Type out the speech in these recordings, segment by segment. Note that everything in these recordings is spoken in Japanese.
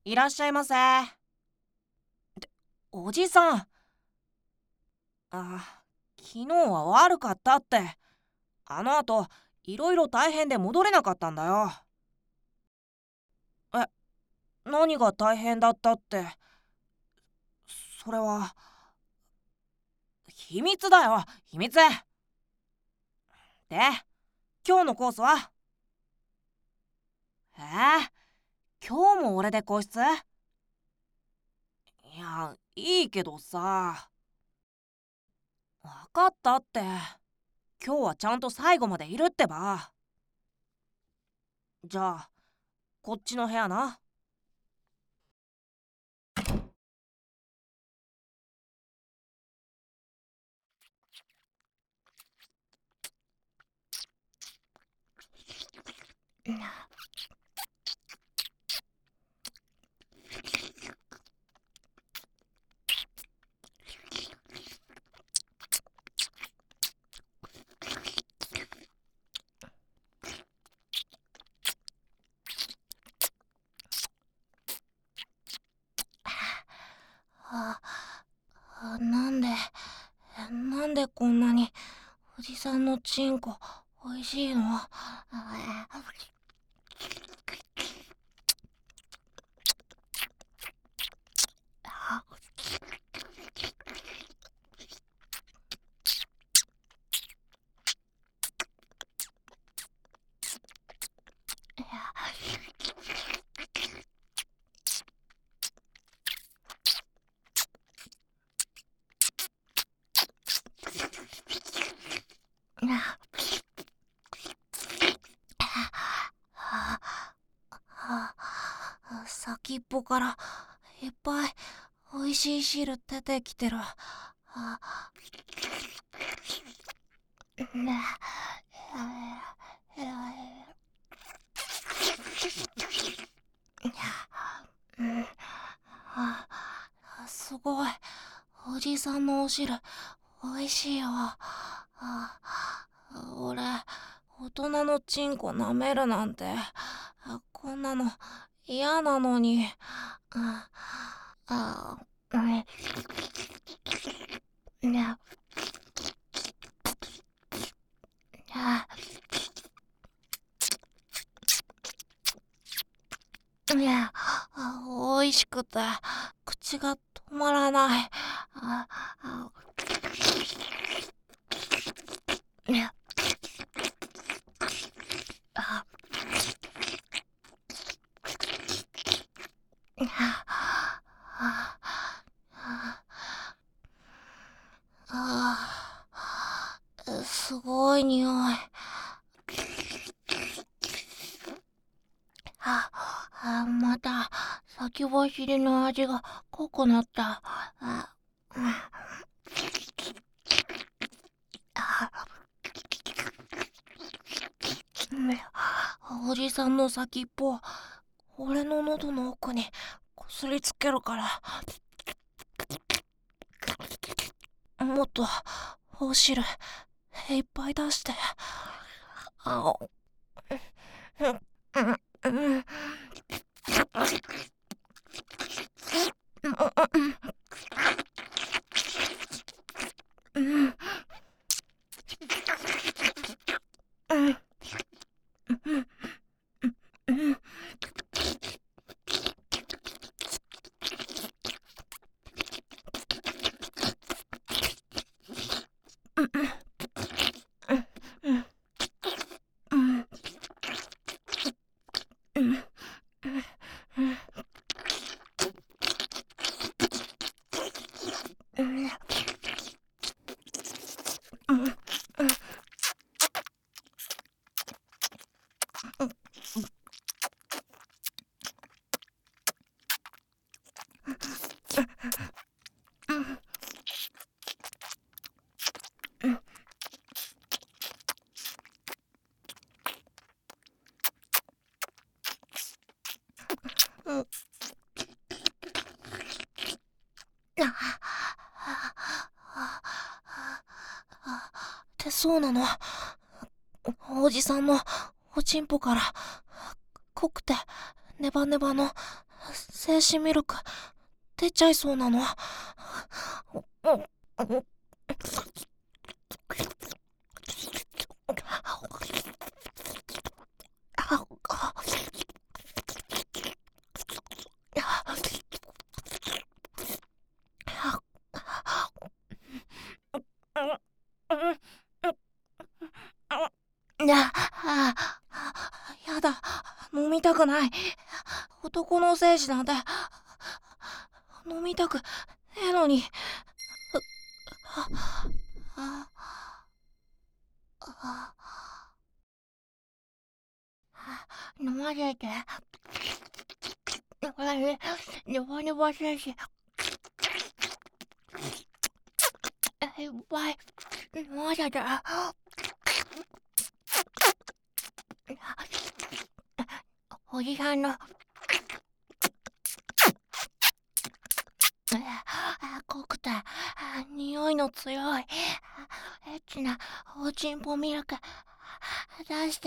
いらっしゃいませ。おじさん。昨日は悪かったって。あの後、いろいろ大変で戻れなかったんだよ。え、何が大変だったって。それは、秘密だよ、秘密。で、今日のコースは？今日も俺で個室？いや、いいけどさ。わかったって。今日はちゃんと最後までいるってば。じゃあ、こっちの部屋な。 あ、なんでこんなにおじさんのチンコおいしいの？先っぽからいっぱいおいしい汁出てきてる。すごい。おじさんのお汁おいしいよ。俺、大人のチンコ舐めるなんて、こんなの嫌なのに。あ、あ、ね、ね、おいしくて口が止まらない。あ、あ、ね、あ、すごい匂い。また先走りの味が濃くなった。おじさんの先っぽ俺の喉の奥にこすりつけるから、もっとお汁いっぱい出して。あお、ってそうなの。おじさんのおちんぽから濃くてネバネバの精子ミルク出ちゃいそうなの。やだ、飲みたくない。男の精子なんて飲みたくねえのに。飲ませて。ネバネバ精子いっぱい飲ませて。おじさんの濃くて匂いの強いエッチなおちんぽミルク出して。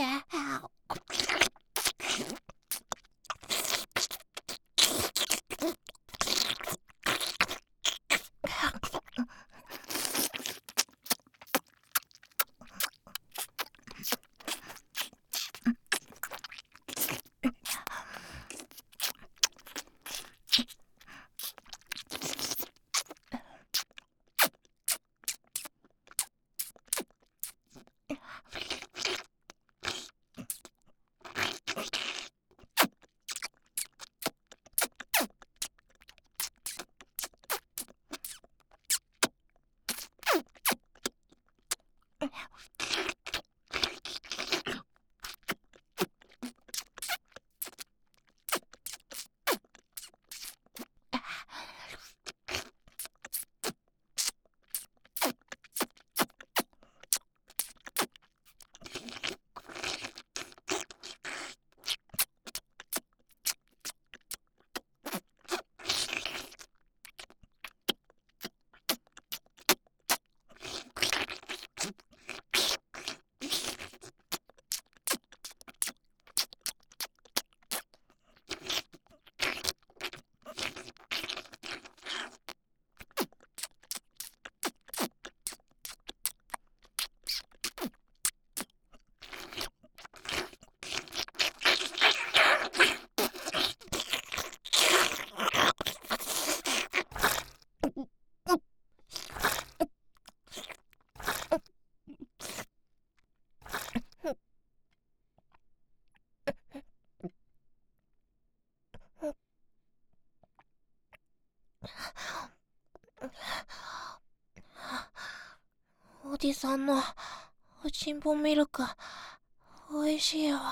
おじさんのおちんぽミルクおいしいよ。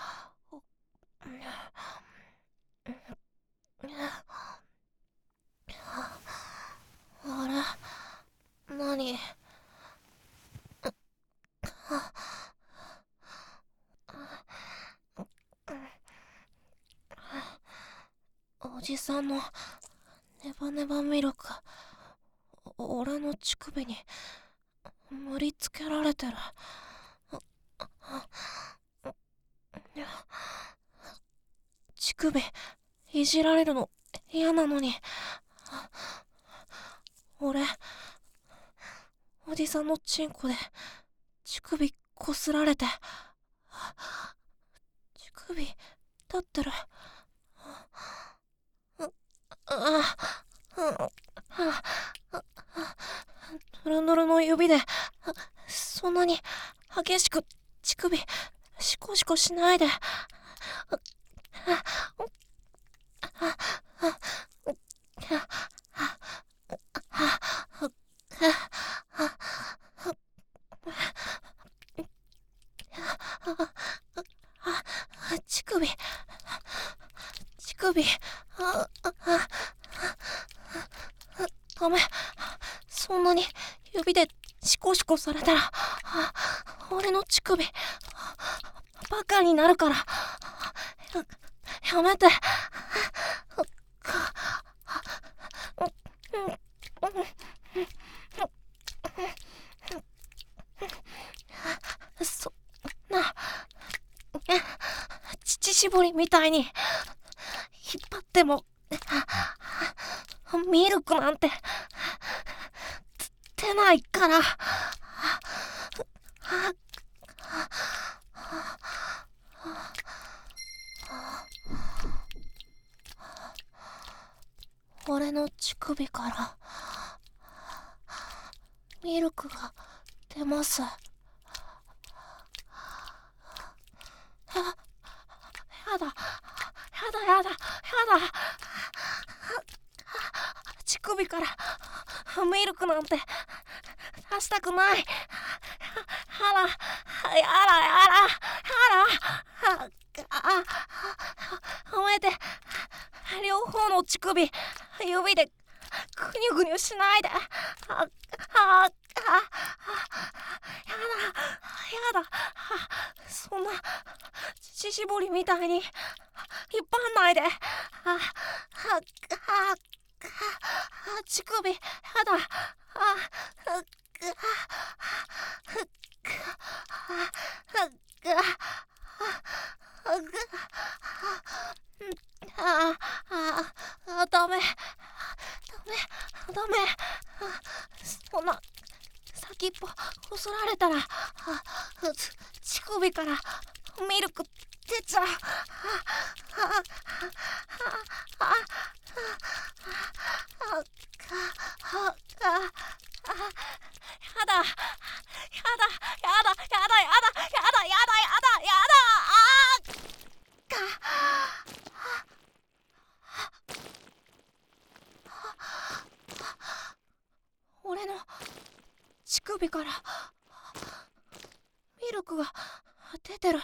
あれ、何？おじさんのネバネバミルク俺の乳首に盛りつけられてる。乳首いじられるの嫌なのに。俺おじさんのチンコで乳首こすられて乳首立ってる。ヌルヌルの指でそんなに激しく乳首シコシコしないで。乳首ダメ。そんなに指でシコシコされたら俺の乳首バカになるから。やめて。そんな乳搾りみたいに引っ張っでもミルクなんて出ないから。俺の乳首からミルクが出ます。やだ乳首からミルクなんて出したくない。止めて。両方の乳首指でぐにゅぐにゅしないで。やだそんな乳搾りみたいに引っ張んないで。乳首やだ。ダメ。そんな先っぽこすられたら乳首からミルク出ちゃう。やだ。俺の乳首からミルクが出てる。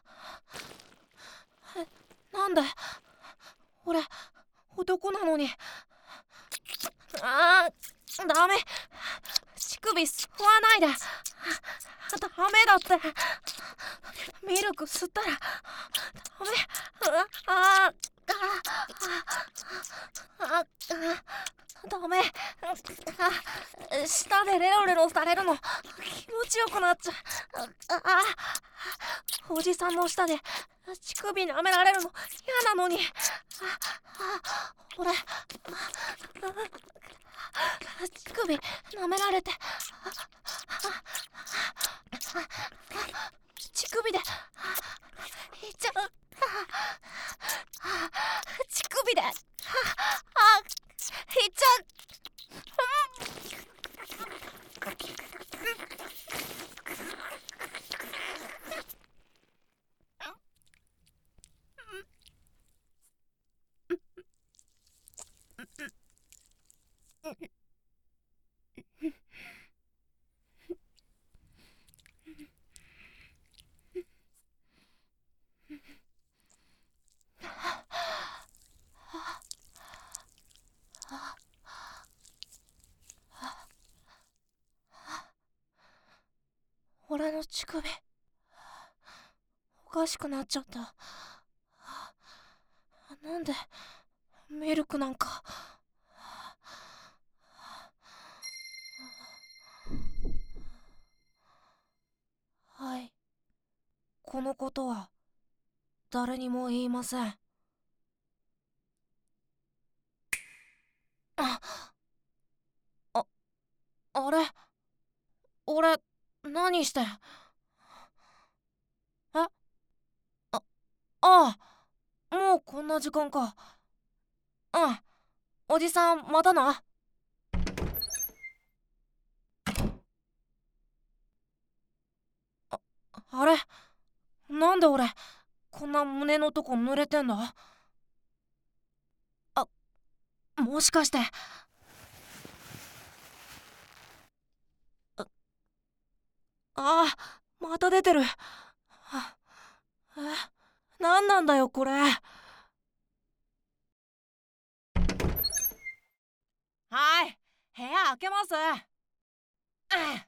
なんで？俺男なのに。ダメ。乳首吸わないで。ダメだって。ミルク吸ったらダメ。ダメ。舌でレロレロされるの気持ちよくなっちゃう。おじさんの舌で乳首舐められるの嫌なのに。俺乳首舐められて乳首でいっちゃう。乳首でいっちゃう。俺の乳首おかしくなっちゃった。なんでミルクなんか。はい、このことは誰にも言いません。あれ、俺何して。もうこんな時間か。おじさんまたな。あれ、なんで俺こんな胸のとこ濡れてんだ。もしかして。また出てる。なんなんだよこれ。はい、部屋開けます。